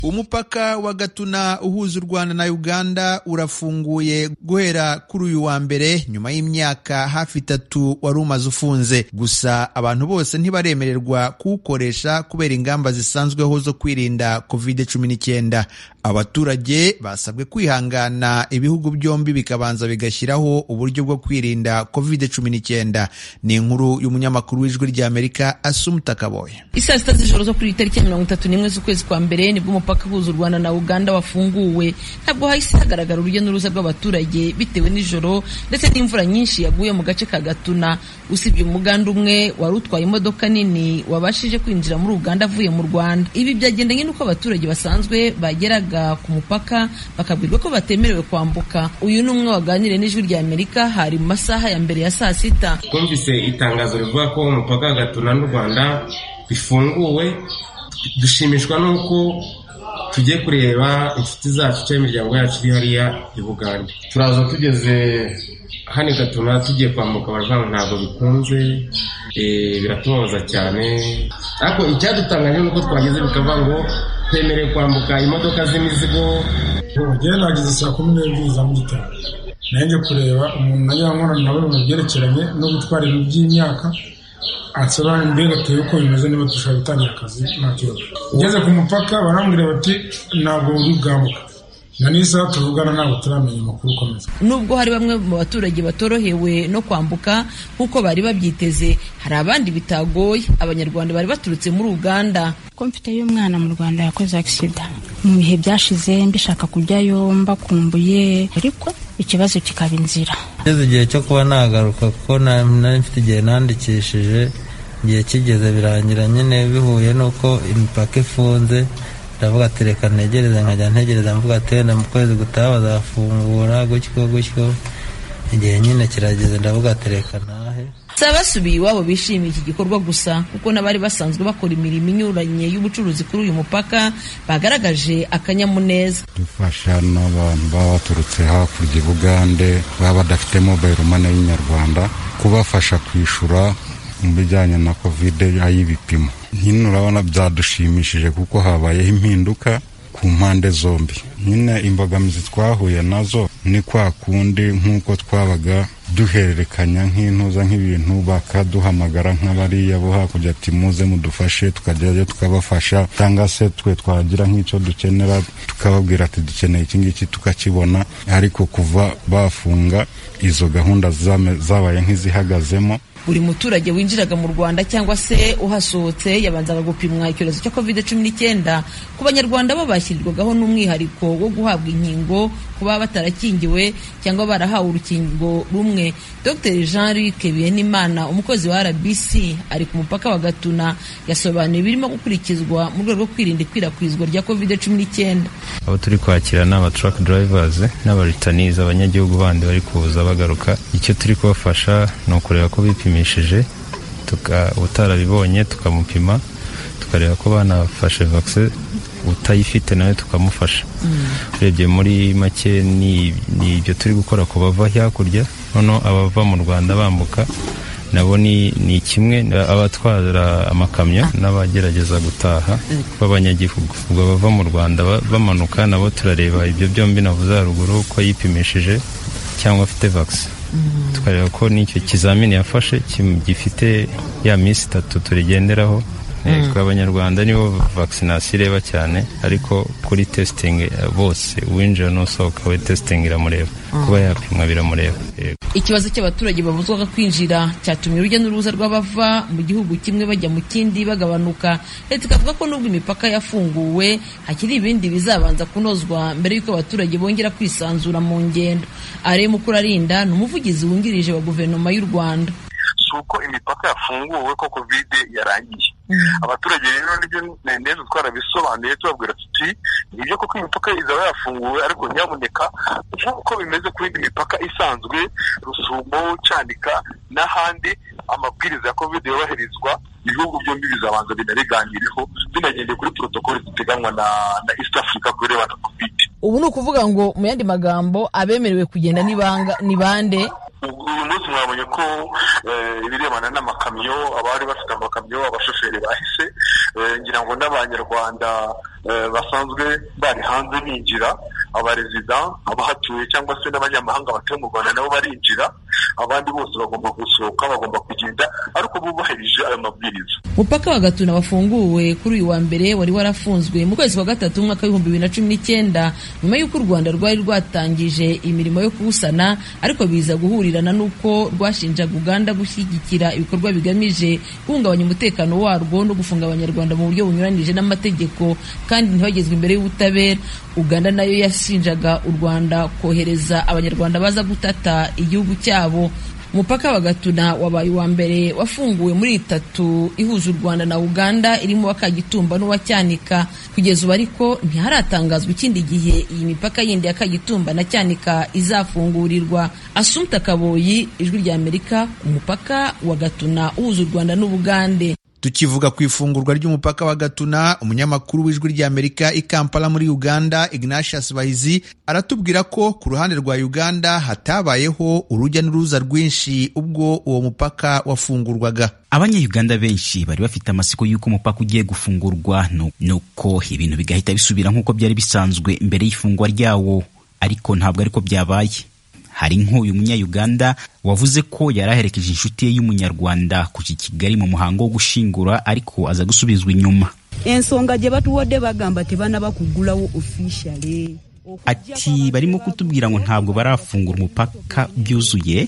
Umupaka wa Gatuna uhuza u Rwanda na Uganda urafunguye guhera kuri uyu wa mbere nyuma y'imyaka hafi 3 wari umaze ufunze. Gusa abantu bose ntibaremererwa kuwukoresha kubera ingamba zisanzweho zo kwirinda COVID-19. Abaturage basabwe kwihangana ibihugu byombi bikabanza bigashyiraho uburyo bwo kwirinda COVID-19. Ni inkuru y'umunyamakuru w'Ijwi ry'Amerika Asumta Kaboye. Isaa 6 z'ijoro zo kuri tariki 31 z'ukwezi kwa mbere nibwo umupaka uhuza u Rwanda na Uganda wafunguwe. Ntabwo hahise hagaragara urujya n'uruza rw'abaturage bitewe n'ijoro ndetse n'imvura nyinshi yaguye mu gace ka Gatuna. Usibye umuganda umwe wari utwaye imodoka nini wabashije kwinjira muri Uganda avuye mu Rwanda. Ibi byagendanye n'uko abaturage basanzwe bageraga ku mupaka bakabwirwa ko batemerewe kwambuka. Uyu ni umwe waganiriye n'Ijwi ry'Amerika hari mu masaha ya mbere ya saa 6. Twumvise itangazo rivuga ko umupaka wa Gatuna n'u Rwanda bifunguwe. Dushimishwa n'uko tugiye kureba inshuti zacu cyangwa imiryango yacu iri hariya i Buganda. Turaza tugeze hano Gatuna tugiye kwambuka barwanga ntabwo bikunze, biratubaza cyane. Ariko icyadutangaje nuko twageze bikava ngo twemereye kwambuka imodoka z'imizigo. Ugiye nagize saa 12 za mu gitondo. Nanjye kureba umuntu nayankora nawe mu byerekeranye no gutwara ibintu by'imyaka. Ansaba mbere tuyo ko bimeze niba dushaka gutangira akazi nacyo. Ugeze ku mupaka barambwira bati ntabwo uri bwambuka. Nanisa tuvugana nabo turamenya amakuru komeza. Nubwo hari bamwe mu baturage batorohewe no kwambuka kuko bari babyiteze, hari abandi bitagoye. Abanyarwanda bari baturutse muri Uganda. Ko mfite y'umwana mu Rwanda yakoze accident. Mu bihe byashize mbishaka kujyayo mbakumbuye ariko ikibazo kikaba inzira. Ngeze igihe cyo kuba nagaruka kuko nari mfite igihe nandikishije, igihe kigeze birangira nyine bihuye nuko imipaka ifunze. Ndavuga ati reka ntegereze, nkajya ntegereza mvuga ati wenda mu kwezi gutaha bazafungura gutyo. Igihe nyine kirageze ndavuga ati reka ntahe. Sabasubiye iwabo bishimiye iki gikorwa gusa kuko n'abari basanzwe bakora imirimo inyuranye y'ubucuruzi kuri uyu mupaka bagaragaje akanyamuneza. Dufasha n'abantu baba baturutse hakurya i Bugande baba badafite mobile money y'inyarwanda kubafasha kwishura mu bijyanye na COVID ay'ibipimo. Nyine urabona byadushimishije kuko habayeho impinduka ku mpande zombi. Nyine imbogamizi twahuye nazo ni kwa kundi nk'uko twabaga duhererekanya nk'intuza nk'ibintu bakaduhamagara nk'abariya bo hakurya ati muze mudufashe, tukajyayo tukabafasha, cyangwa se twe twagira nk'icyo dukenera tukababwira ati dukeneye iki ngiki tukakibona. Ariko kuva bafunga izo gahunda zabaye nk'izihagazemo. Buri muturage winjiraga mu Rwanda cyangwa se uhasohotse yabanzaga gupimwa icyorezo cya COVID-19. Ku Banyarwanda bo bashyirirwagaho n'umwihariko wo guhabwa inkingo kuba batarakingiwe cyangwa barahawe urukingo rumwe. Dr Jean-Luc Bienimana, umukozi wa RBC ari ku mupaka wa Gatuna, yasobanuye birimo gukurikizwa mu rwego rwo kwirinda ikwirakwizwa rya COVID-19. Abo turi kwakira n'aba truck drivers n'abaritaniza abanyagihugu bandi bari kuza bagaruka. Icyo turi kubafasha no kureba ko bipimishije, utarabibonye tukamupima, tukareba ko banafashe vaccine, utayifite nawe tukamufasha. Urebye muri make ni ibyo turi gukora ko bava hakurya. Noneho abava mu Rwanda bambuka nabo ni kimwe, abatwara amakamyo n'abagerageza gutaha b'abanyagihugu. Ubwo bava mu Rwanda bamanuka nabo turareba ibyo byombi navuze haruguru ko yipimishije cyangwa afite vaccine. Tukareba ko n'icyo kizamini yafashe gifite ya minsi 3 turigenderaho. Abanyarwanda nibo vaccination ireba cyane, ariko kuri testing bose uwinjira n'usohoka we testing iramureba, kuba yapimwa biramureba. Ikibazo cy'abaturage babuzwaga kwinjira cyatumye urujya n'uruza rw'abava mu gihugu kimwe bajya mu kindi bagabanuka. Leta ikavuga ko nubwo imipaka yafunguwe hakiri ibindi bizabanza kunozwa mbere y'uko abaturage bongera kwisanzura mu ngendo. Are Mukurarinda ni umuvugizi wungirije wa guverinoma y'u Rwanda. Suko imipaka yafunguwe ko COVID yarangiye. Abaturage rero nibyo neza twarabisobanuye tubabwira tuti nibyo koko imipaka izaba yafunguwe, ariko nyamuneka nk'uko bimeze ku yindi mipaka isanzwe Rusumo, Cyanika n'ahandi, amabwiriza ya COVID yobahirizwa. Ibihugu byombi bizabanza binareganireho binagendeye kuri protocol ziteganywa na East Africa kurebana na COVID. Ubu ni ukuvuga ngo mu yandi magambo abemerewe kugenda ni bande? uyu munsi mwabonye ko ibirebana n'amakamyo abari bafite amakamyo abashoferi bahise ngira ngo n'abanyarwanda basanzwe bari hanze binjira abarezida abahatuye cyangwa se n'abanyamahanga batuye mu Rwanda nabo barinjira abandi bose bagomba gusohoka bagomba kugenda ariko bubahirije ayo mabwiriza. Umupaka wa Gatuna wafunguwe kuri uyu wa mbere wari warafunzwe mu kwezi kwa gatatu umwaka wa 2019 nyuma y'uko u Rwanda rwari rwatangije imirimo yo kuwusana ariko biza guhurirana n'uko rwashinjaga Uganda gushyigikira ibikorwa bigamije guhungabanya umutekano warwo no gufunga abanyarwanda mu buryo bunyuranije n'amategeko kandi ntibagezwe imbere y'ubutabera. Uganda nayo yashinjaga u Rwanda kohereza abanyarwanda baza gutata igihugu cyabo. Umupaka wa Gatuna wabaye wa mbere wafunguwe muri 3 ihuza u Rwanda na Uganda irimo wa Kagitumba n'uwa Cyanika. Kugeza ubu ariko ntiharatangazwa ikindi gihe iyi mipaka yindi ya Kagitumba na Cyanika izafungurirwa. Assumpta Kaboyi, Ijwi rya Amerika, umupaka wa Gatuna uhuza u Rwanda n'Ubugande. Tukivuga ku ifungurwa ry'umupaka wa Gatuna, umunyamakuru w'Ijwi rya Amerika i Kampala muri Uganda Ignatius Bahizi aratubwira ko ku ruhande rwa Uganda hatabayeho urujya n'uruza rwinshi ubwo uwo mupaka wafungurwaga. Abanya-Uganda benshi bari bafite amasiko y'uko umupaka ugiye gufungurwa nuko ibintu bigahita bisubira nk'uko byari bisanzwe mbere y'ifungwa ryawo, ariko ntabwo ariko byabaye. Hari nk'uyu munya-Uganda wavuze ko yaraherekeje inshuti ye y'umunyarwanda ku Kigali mu muhango wo gushingura ariko aza gusubizwa inyuma. Ensonga je batuwode bagamba tebana bakugulawo officially. Ati barimo kutubwira ngo ntabwo barafungura umupaka byuzuye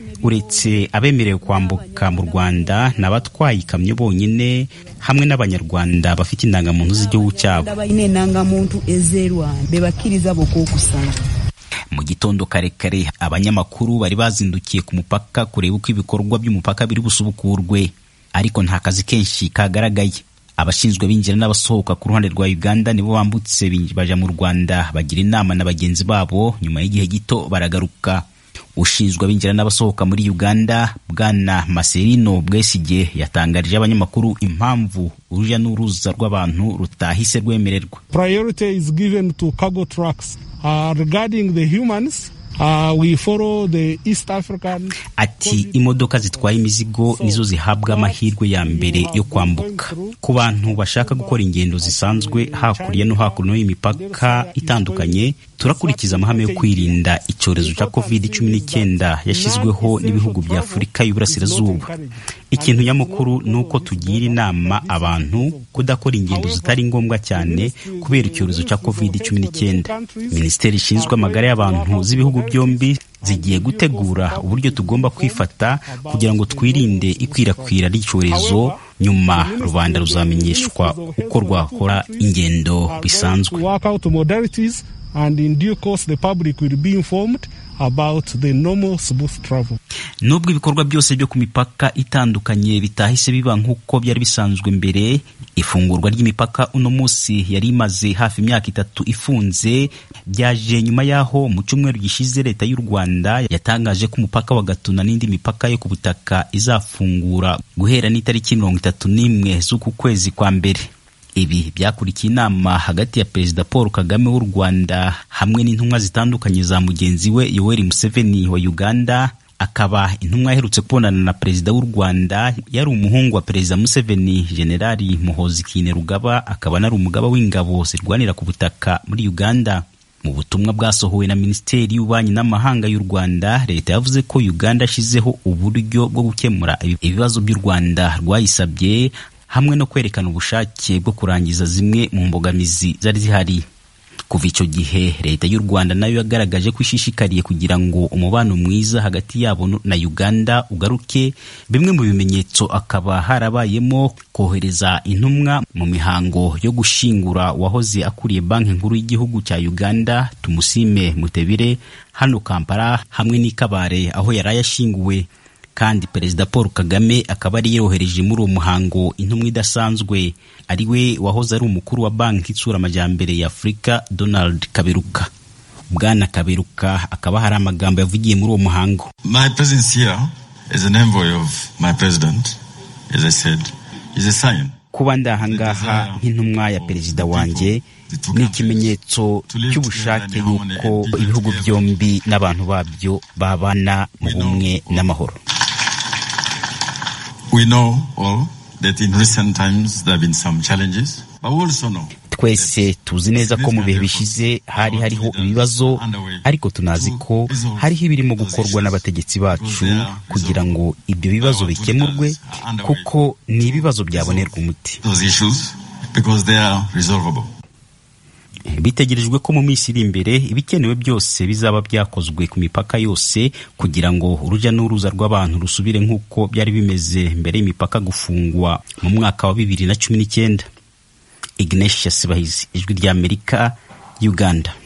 uretse abemerewe kwambuka mu Rwanda n'abatwaye ikamyo bonyine hamwe n'abanyarwanda bafite indangamuntu z'igihugu cyabo. Abayine indangamuntu ezerwanda bebakiriza bokokusana. Mu gitondo karekare abanyamakuru bari bazindukiye ku mupaka kureba uko ibikorwa by'umupaka biri busubukurwe, ariko nta kazi kenshi kagaragaye. Abashinzwe binjira n'abasohoka ku ruhande rwa Uganda nibo bambutse baja mu Rwanda bagira inama na bagenzi babo, nyuma y'igihe gito baragaruka. Ushinzwe binjira n'abasohoka muri Uganda Bwana Maserino Bwesige yatangarije abanyamakuru impamvu urujya n'uruza rw'abantu rutahise rwemererwa. Priority is given to cargo trucks. Regarding the humans, we follow the East African. Ati imodoka zitwaye imizigo nizo zihabwa amahirwe ya mbere yo kwambuka. Ku bantu bashaka gukora ingendo zisanzwe hakurya no hakuno y'imipaka itandukanye, turakurikiza amahame yo kwirinda icyorezo cya COVID-19 yashyizweho n'ibihugu bya Afurika y'Uburasirazuba. Ikintu nyamukuru nuko tugira inama abantu kudakora ingendo zitari ngombwa cyane kubera icyorezo cya COVID-19. Minisiteri ishinzwe amagara y'abantu z'ibihugu byombi zigiye gutegura uburyo tugomba kwifata kugira ngo twirinde ikwirakwira ry'icyorezo. Nyuma rubanda ruzamenyeshwa uko rwakora ingendo bisanzwe. And in due course the public will be informed about the normal smooth travel. Nubwo ibikorwa byose byo ku mipaka itandukanye bitahise biba nk'uko byari bisanzwe mbere, ifungurwa ry'imipaka uno munsi yari imaze hafi imyaka 3 ifunze byaje nyuma yaho mu cyumweru gishize leta y'u Rwanda yatangaje ko umupaka wa Gatuna n'indi mipaka yo ku butaka izafungura guhera n'itariki 31 z'uku kwezi kwa mbere. Ibi byakurikiye inama hagati ya Perezida Paul Kagame w'u Rwanda hamwe n'intumwa zitandukanye za mugenzi we Yoweri Museveni wa Uganda, akaba intumwa iherutse kubonana na Perezida w'u Rwanda yari umuhungu wa Perezida Museveni, Generali Muhoozi Kainerugaba, akaba nari umugaba w'ingabo zirwanira ku butaka muri Uganda. Mu butumwa bwasohowe na Minisiteri y'Ububanyi n'Amahanga y'u Rwanda, leta yavuze ko Uganda yashyizeho uburyo bwo gukemura ibibazo by'u Rwanda rwayisabye hamwe no kwerekana ubushake bwo kurangiza zimwe mu mbogamizi zari zihari. Kuva icyo gihe leta y'u Rwanda nayo yagaragaje ko ishishikariye kugira ngo umubano mwiza hagati yabo na Uganda ugaruke. Bimwe mu bimenyetso akaba harabayemo kohereza intumwa mu mihango yo gushingura wahoze akuriye banki nkuru y'igihugu cya Uganda Tumusime Mutebire hano Kampala hamwe n'Ikabare aho yari yashinguwe. Kandi Perezida Paul Kagame akaba ari yohereje muri uwo muhango intumwa idasanzwe ariwe wahoze ari umukuru wa banki itsura amajyambere ya Afurika Donald Kaberuka. Bwana Kaberuka akaba hari amagambo yavugiye muri uwo muhango. My presence here as an envoy of my president, as I said, is a sign. Kuba ndahangaha nk'intumwa ya perezida wanjye ni ikimenyetso cy'ubushake y'uko ibihugu byombi n'abantu babyo babana mu bumwe n'amahoro. We know all that in recent times there have been some challenges, but we also know twese tuzi neza ko mu bihe bishize hariho ibibazo, ariko tunazi ko hariho ibirimo gukorwa n'abategetsi bacu kugira ngo ibyo bibazo bikemurwe, kuko ni ibibazo byabonerwa umuti. Bitegerejwe ko mu minsi iri imbere ibikenewe byose bizaba byakozwe ku mipaka yose kugira ngo urujya n'uruza rw'abantu rusubire nk'uko byari bimeze mbere y'imipaka gufungwa mu mwaka wa 2019. Ignatius Bahizi, Ijwi ry'Amerika, Uganda.